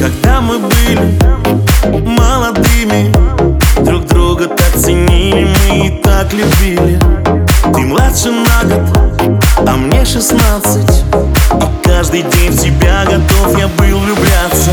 Когда мы были молодыми, друг друга так ценили, мы и так любили. Ты младше на год, а мне 16, и каждый день в тебя готов я был влюбляться.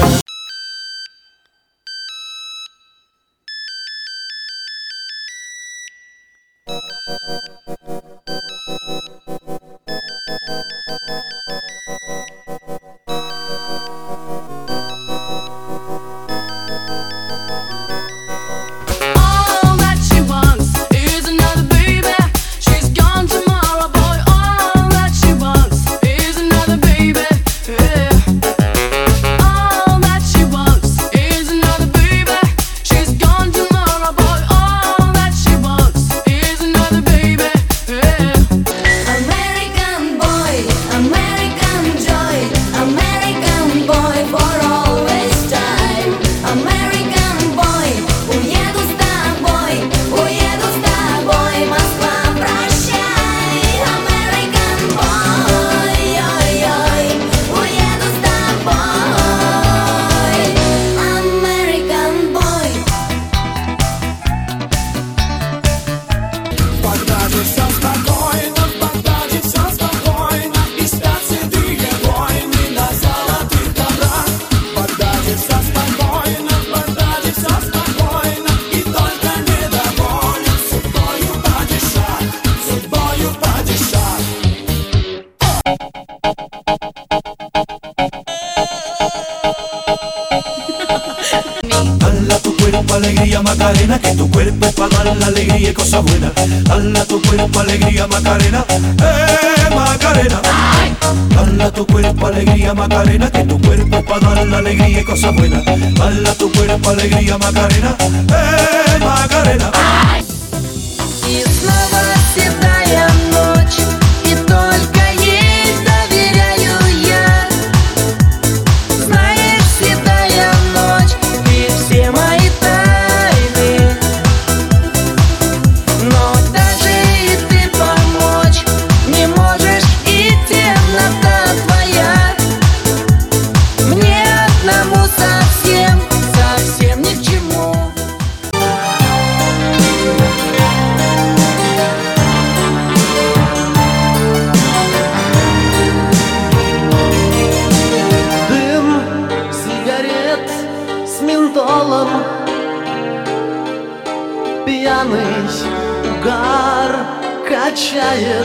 Dala tu cuerpo alegría Macarena, que tu cuerpo es para dar la alegría y cosas buenas. Dala tu cuerpo alegría Macarena, Macarena. Dala tu cuerpo alegría Macarena, que tu cuerpo es para dar la alegría y cosas buenas. Dala tu cuerpo alegría Macarena, Macarena. И снова седая ночь, и только ей доверяю я. Знаешь, седая ночь, ты все мои тайны, но даже и ты помочь не можешь, и темнота твоя мне одному совсем, совсем ни к чему. Пьяный угар качает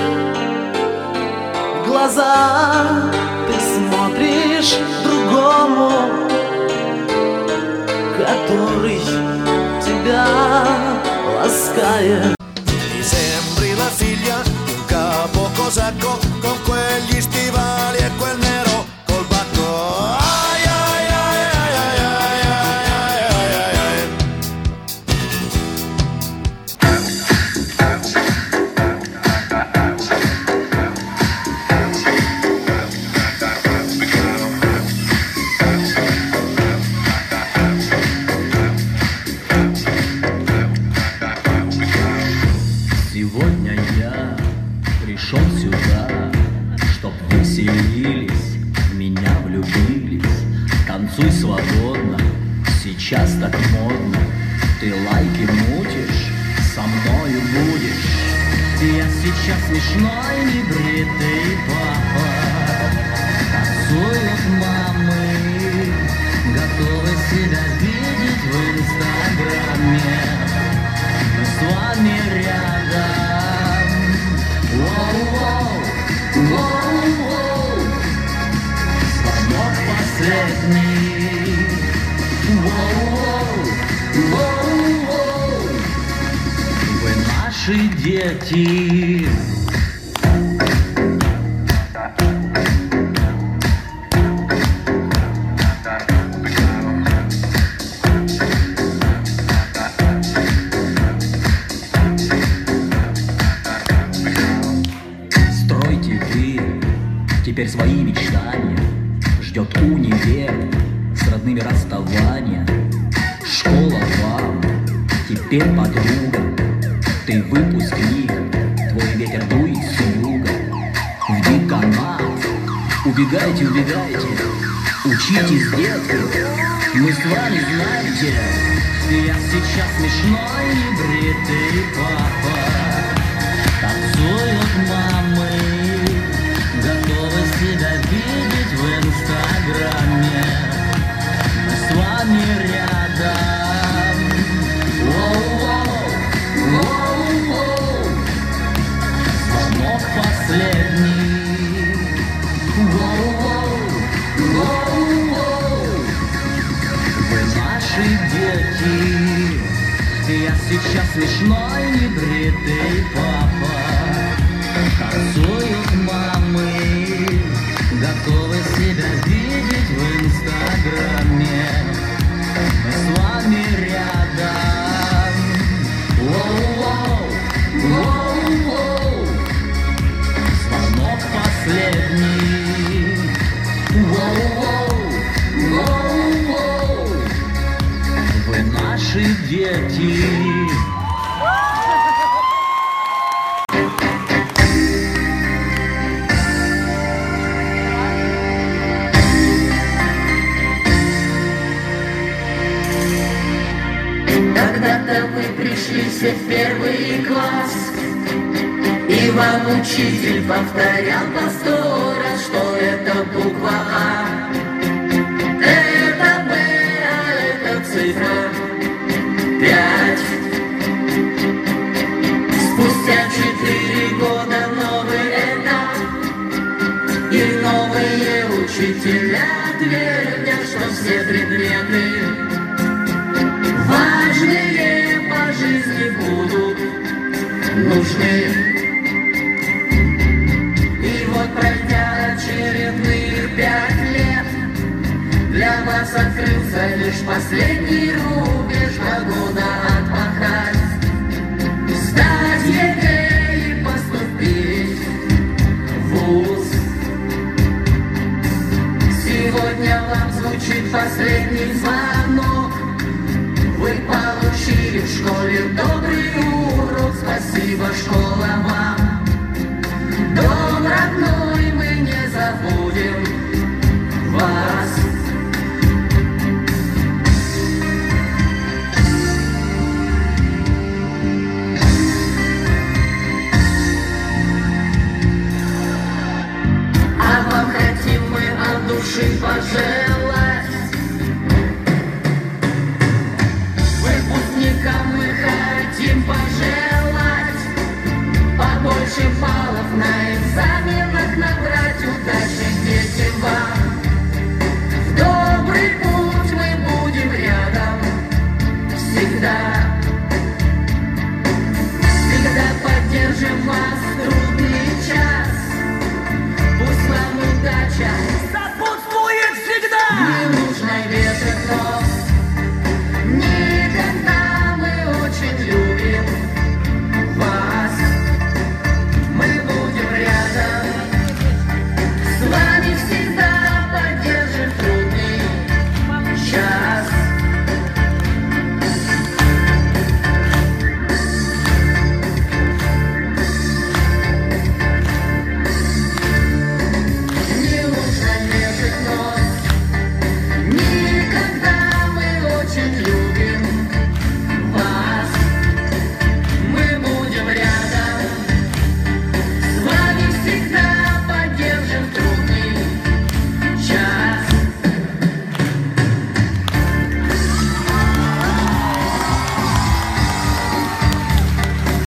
глаза, ты смотришь другому, который тебя ласкает. Mi sembri la figlia di un capo cosacco con quegli stivali e quel nero col bacco. Ai ai ai ai ai ai ai ai ai ai. Сегодня я пришел сюда, чтоб веселились, в меня влюбились. Танцуй свободно, сейчас так модно. Ты лайки мутишь, со мною будешь. Я сейчас смешной небритый папа. Танцуют мамы, готовы себя видеть в инстаграме. Мы с вами рядом. Воу-воу, воу-воу. Звонок последний. Воу-воу, воу-воу. Вы наши дети. Теперь свои мечтания ждет универ, с родными расставания. Школа вам теперь подруга, ты выпускник, твой ветер дует с юга. В деканат убегайте, убегайте, Учитесь, детки, мы с вами знаете, я сейчас смешной небритый папа. Танцуют мамы, готовы себя видеть в инстаграме. Мы с вами рядом. Воу-воу, воу-воу. Звонок последний. Воу-воу, воу-воу. Вы наши дети. Я сейчас смешной небритый папа. Танцуют мамы, готовы себя видеть в инстаграме. Мы с вами рядом. Воу-воу, воу-воу. Звонок последний. Воу-воу, воу-воу. Вы наши дети. Когда-то вы пришли все в первый класс, и вам учитель повторял по 100 раз, что это буква А, это Б, а это цифра 5. Спустя 4 года новый этап, и новые учителя твердят, что все предметы важные по жизни будут нужны. И вот пройдя очередные 5 лет, для вас открылся лишь последний рубеж, 2 года отпахать, сдать ЕГЭ и поступить в вуз. Сегодня вам звучит последний звонок. Вы получили в школе добрый урок, спасибо, школа, вам. Дом родной, мы не забудем вас. А вам хотим мы от души пожелать